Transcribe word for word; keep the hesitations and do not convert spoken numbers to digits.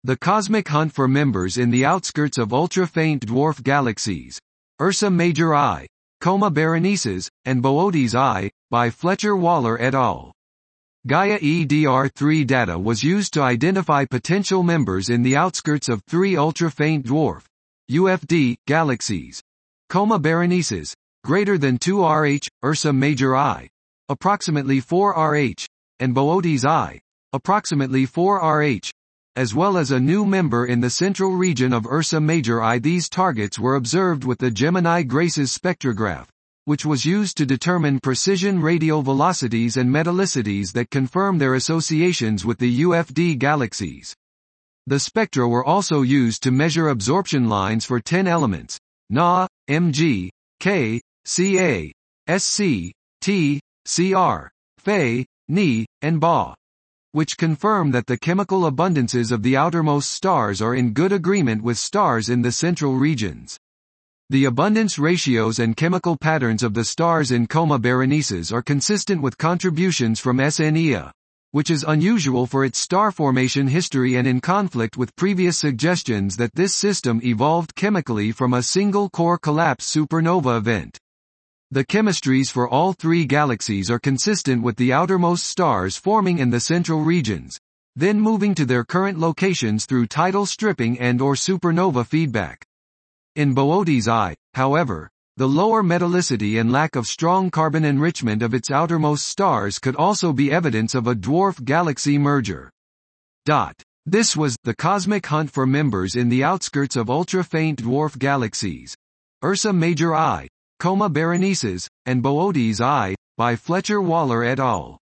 The cosmic hunt for members in the outskirts of ultra-faint dwarf galaxies, Ursa Major I, Coma Berenices, and Boötes I, by Fletcher Waller et al. Gaia E D R three data was used to identify potential members in the outskirts of three ultra-faint dwarf U F D galaxies. Coma Berenices, greater than two R H, Ursa Major I, approximately four R H, and Boötes I, approximately four R H, as well as a new member in the central region of Ursa Major I. These targets were observed with the Gemini Graces spectrograph, which was used to determine precision radial velocities and metallicities that confirm their associations with the U F D galaxies. The spectra were also used to measure absorption lines for ten elements, Na, Mg, K, Ca, Sc, T, Cr, Fe, Ni, and Ba, which confirm that the chemical abundances of the outermost stars are in good agreement with stars in the central regions. The abundance ratios and chemical patterns of the stars in Coma Berenices are consistent with contributions from S N E A, which is unusual for its star formation history and in conflict with previous suggestions that this system evolved chemically from a single core collapse supernova event. The chemistries for all three galaxies are consistent with the outermost stars forming in the central regions, then moving to their current locations through tidal stripping and or supernova feedback. In Boötes I, however, the lower metallicity and lack of strong carbon enrichment of its outermost stars could also be evidence of a dwarf galaxy merger. Dot. This was the cosmic hunt for members in the outskirts of ultra-faint dwarf galaxies, Ursa Major I, Coma Berenices, and Boötes I, by Fletcher Waller et al.